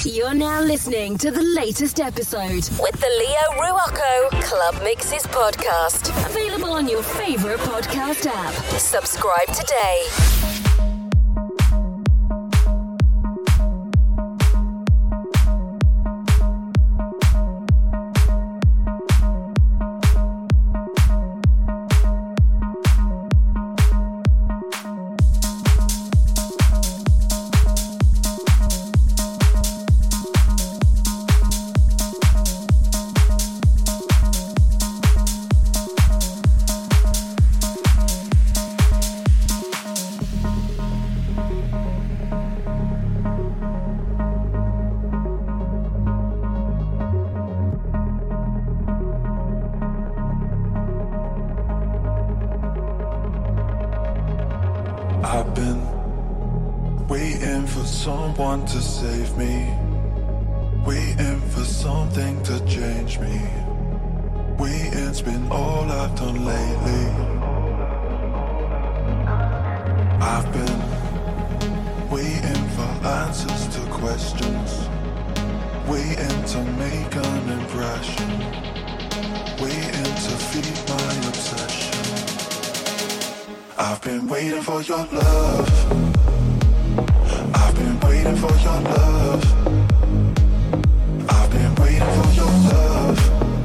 You're now listening to the latest episode with the Leo Ruocco Club Mixes podcast. Available on your favorite podcast app. Subscribe today. I've been waiting for someone to save me, waiting for something to change me. Waiting's been all I've done lately. I've been waiting for answers to questions, waiting to make an impression, waiting to feed my obsession. I've been waiting for your love. I've been waiting for your love. I've been waiting for your love.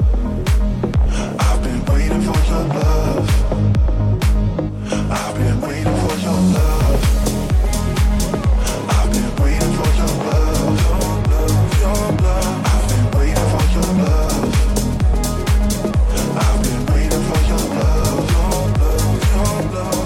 I've been waiting for your love. I've been waiting for your love. I've been waiting for your love. Your love. I've been waiting for your love. I've been waiting for your love. Your love.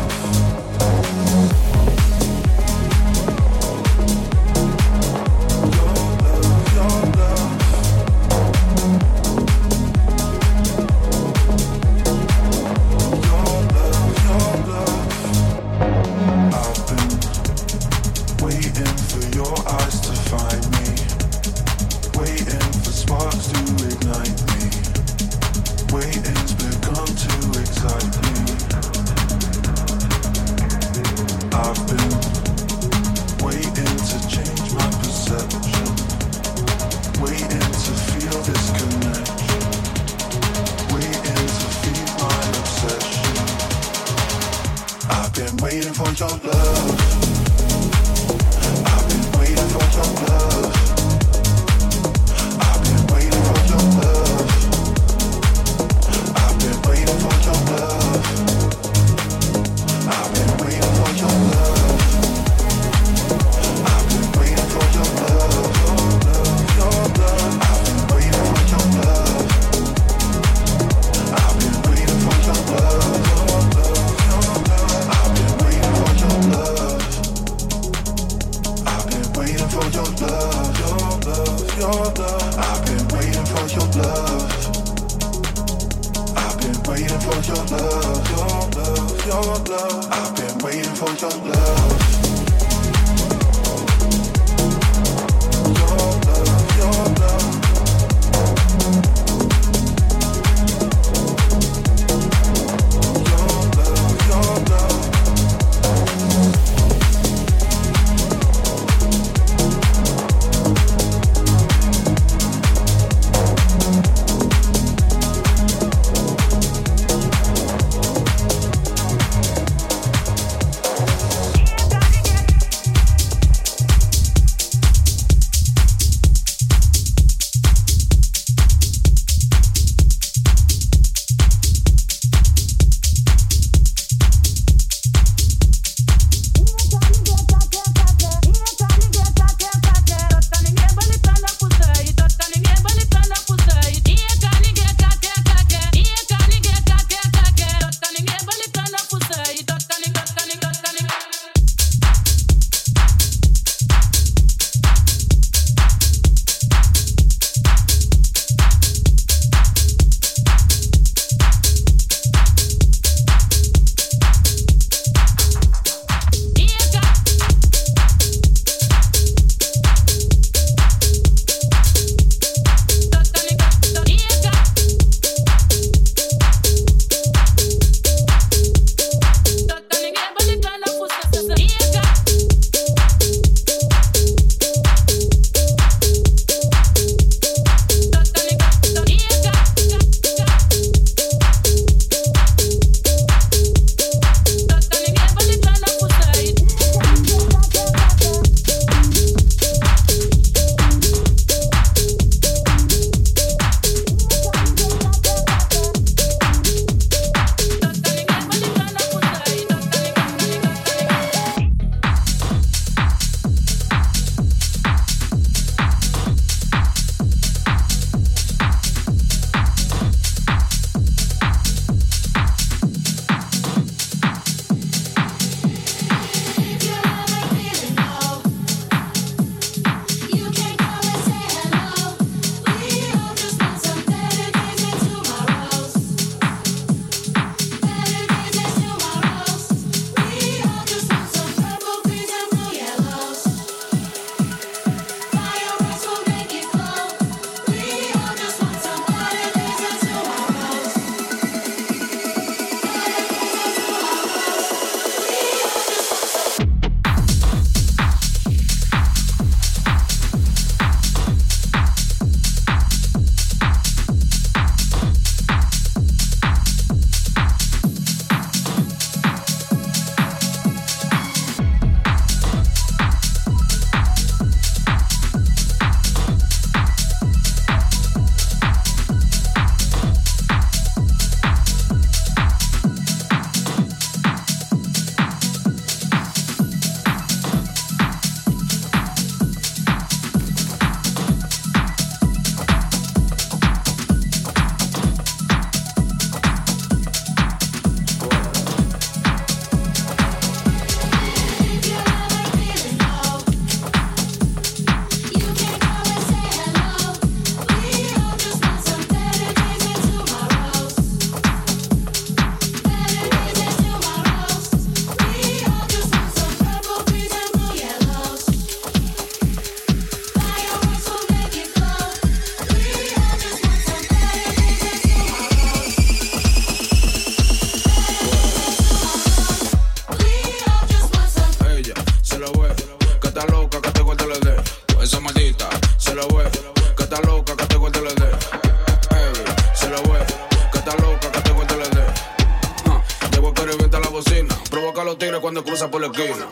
se lo ve, que está loca, que te corte el dedo. Se lo ve, que está loca, que te corte el dedo. Llego que revienta la bocina, provoca a los tigres cuando cruza por la esquina.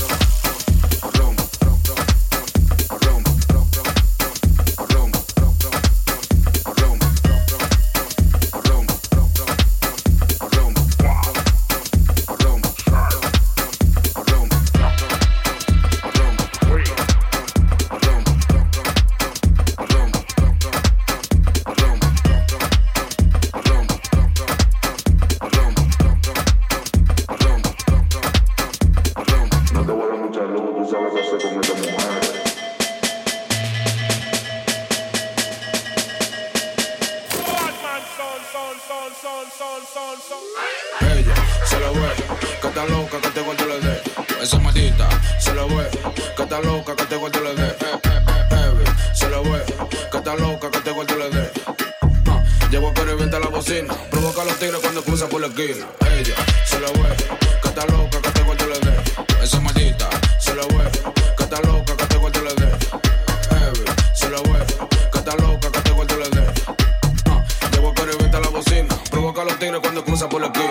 Ella se lo ve, que está loca, que te corte el dedo. Esa maldita se lo ve, que está loca, que te corte el dedo. Se lo ve, que está loca, que te corte el dedo. Llego a que revienta la bocina, provoca a los tigres cuando cruza por la esquina. Ella se lo ve, que está loca, que te corte el dedo. Esa maldita se lo ve, que está loca, que te corte el dedo. Se lo ve, que está loca, que te corte el dedo. Llego a que revienta la bocina, provoca a los tigres cuando cruza por la esquina.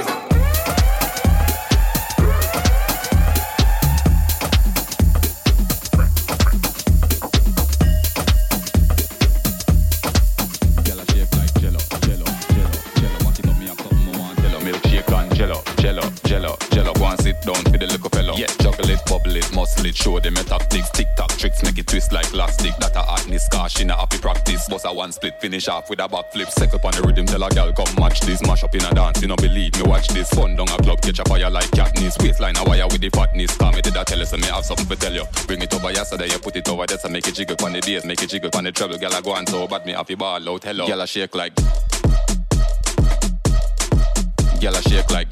Down for the little fellow. Yeah, juggle it, bubble it, muscle it, show them your tactics. Tick-tock tricks, make it twist like elastic. That a hotness, cause she not happy practice. Bust a one split, finish off with a backflip. Second on the rhythm, tell a gal come match this. Mash up in a dance, you know believe me, watch this. Fun down a club, catch a fire like Katniss. Waistline a wire with the fatness. Call me did I tell you, so me have something to tell you. Bring it over yesterday, you put it over there, so make it jiggle on the days, make it jiggle on the treble. Gal a go on so bad, me happy ball out, hello. Gal a shake like. Gal a shake like.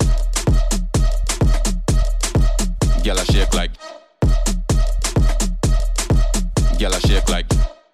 Gyal a shake like. Gyal a shake like.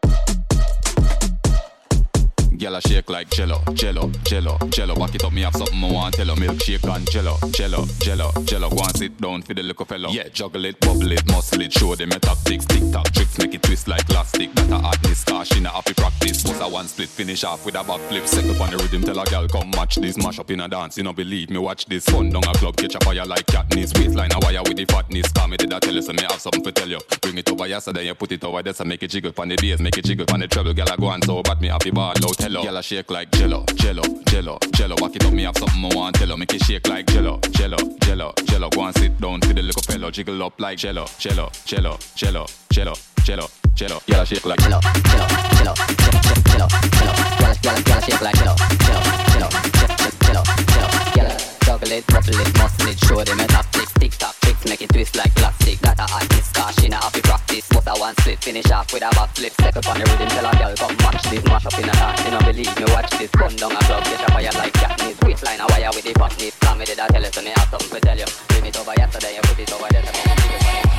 Gyal a shake like jello, jello, jello, jello. Back it up, me have something I want tell you. Milkshake and jello, jello, jello, jello. Go and sit down for the little fellow. Yeah, juggle it, bubble it, muscle it, show them your tactics. Tick-tock tricks, make it twist like elastic. That a hotness, cause she not happy practice. Bust a one split, finish off with a backflip. Second on the rhythm, tell a gal come match this. Mash up in a dance, you know believe me, watch this. Fun down a club, catch a fire like Katniss. Waistline a wire with the fatness. Call me did I tell you, so me have something to tell you. Bring it over yesterday, you put it over there, so make it jiggle on the bass, make it jiggle on the treble. Gal a go on so bad, me happy ball out, hello. Gal a shake like jello, jello, jello, jello. Back it up, me have something I want tell you. Make it shake like jello, jello, jello, jello. Go and sit down for the little fellow. Jiggle up like jello, jello, jello, jello, jello, jello, jello. Gyal a shake like jello, jello, jello, jello, jello, jello. Gyal a shake like jello, jello, jello, jello, jello. Gyal a juggle it, bubble it, muscle it, show them a tactics. Tick-tock tricks, make it twist like elastic. Got a hotness, cause she not happy practice. Bust a one split, finish off with a backflip. Second on the rhythm, tell a girl come match this. Mash up in a dance, you know believe me, watch this. Run down a club, catch a fire like Katniss. Waistline a wire with the fatness. Call me did I tell you, so me have something to tell you. Bring it over yesterday, you put it over there, so me have something to tell you.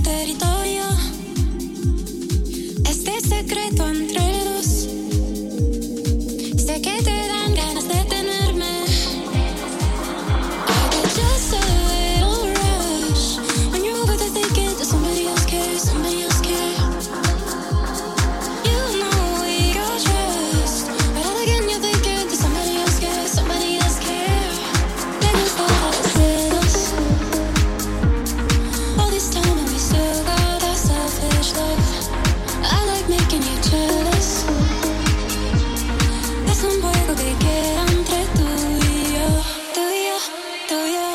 territorio. Este secreto entre dos. Sé que te dan ganas de tenerme. I get just a little rush when you're over there thinking that somebody else cares, somebody else cares. You know we got trust, but all again you're thinking that somebody else cares, somebody else cares. Me gusta hacerlos. All this time and we still got that selfish love. I like making you jealous. Es un juego que queda entre tú y yo, tú y yo, tú y yo.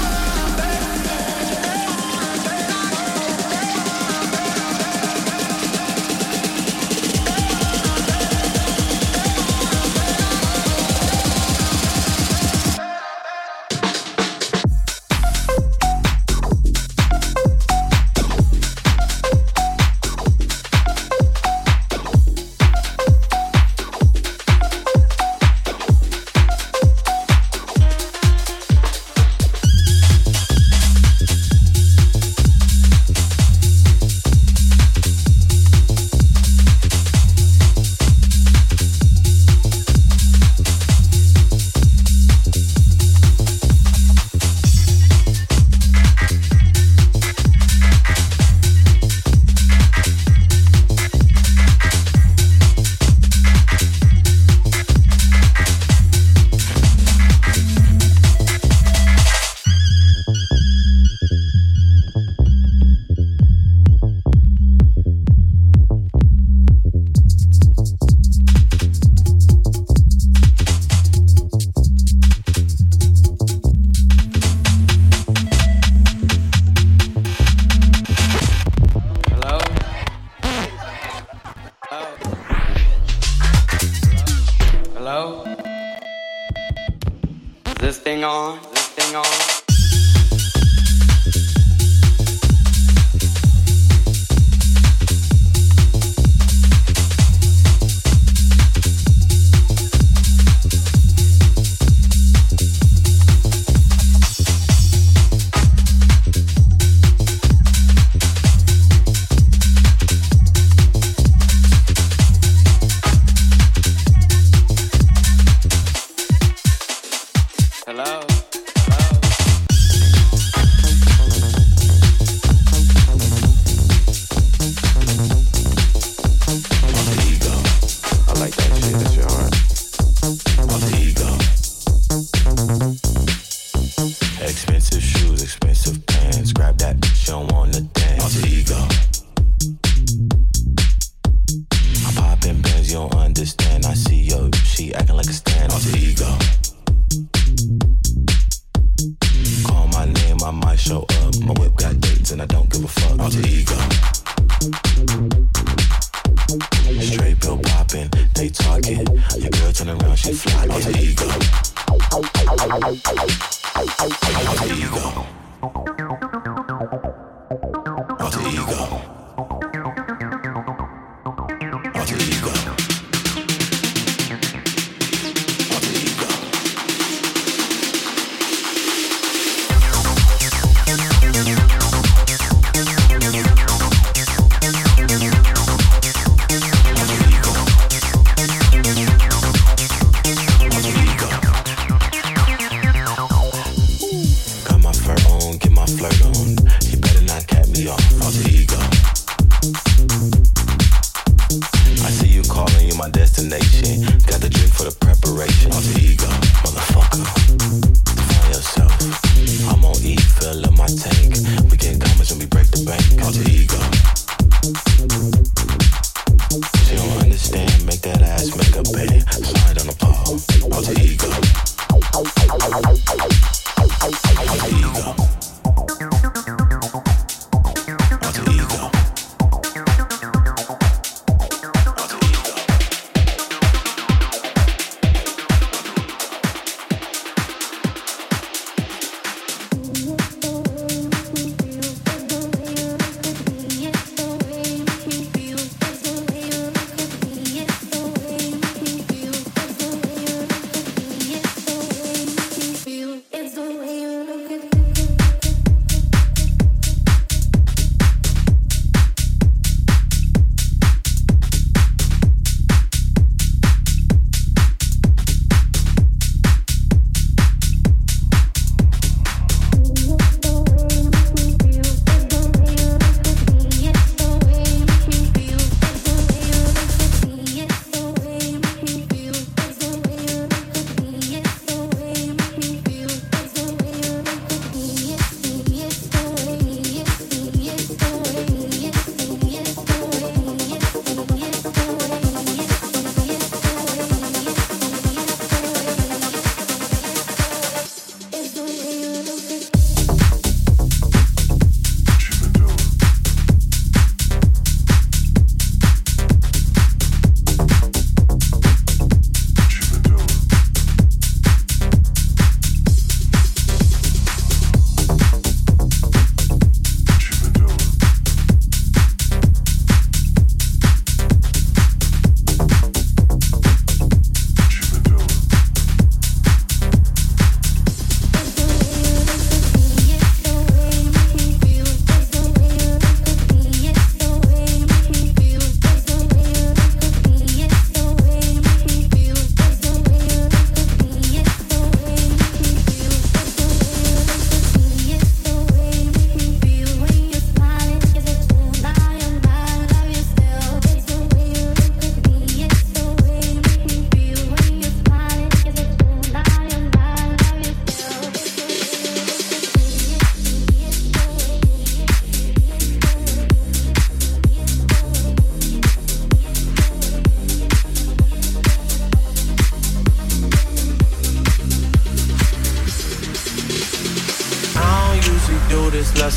Hello? Is this thing on? Is this thing on? Hello? Expensive shoes, expensive pants. Grab that, she don't wanna dance. Alter ego. I pop in bands, you don't understand. I see yo, she acting like a stand. Alter ego. Call my name, I might show up. My whip got dates and I don't give a fuck. Alter ego. Straight pill popping, they talking. Your girl turn around, she fly. Alter ego. Alter ego. Alter ego. Alter ego.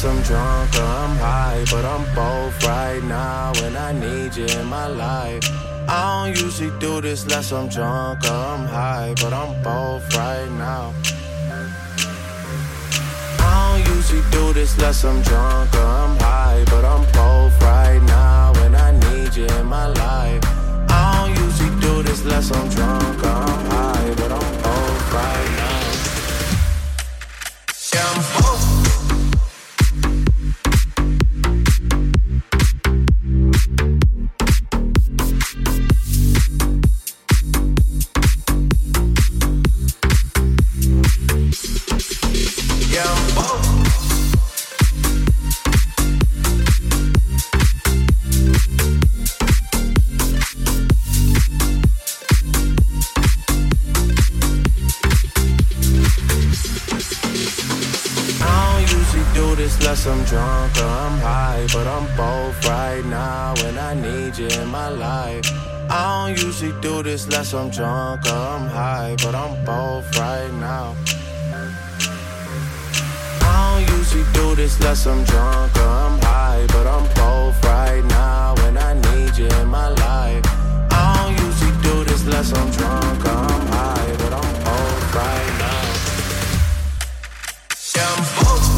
I'm drunk or I'm high, but I'm both right now, and I need you in my life. I don't usually do this unless I'm drunk or I'm high, but I'm both right now. I don't usually do this unless I'm drunk or I'm high, but I'm both right now, and I need you in my life. I don't usually do this unless I'm drunk or I'm high, but I'm both right now. Yeah, I'm both. I'm drunk or I'm high, but I'm both right now, and I need you in my life. I don't usually do this unless I'm drunk or I'm high, but I'm both right now. I don't usually do this unless I'm drunk or I'm high, but I'm both right now, and I need you in my life. I don't usually do this unless I'm drunk or I'm high, but I'm both right now. Yeah, I'm both.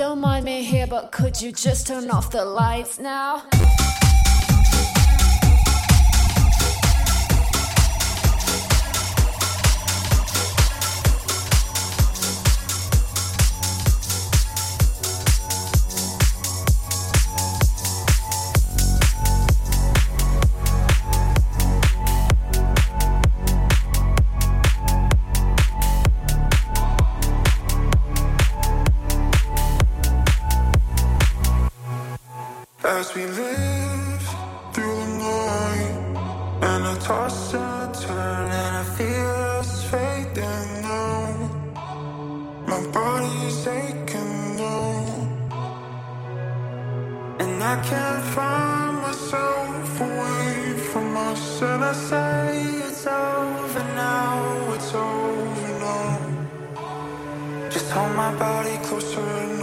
don't mind me here, but could you just turn off the lights now? As we live through the night, and I toss and turn, and I feel us fading now. My body's aching now, and I can't find myself away from us. And I say it's over now, it's over now. Just hold my body closer and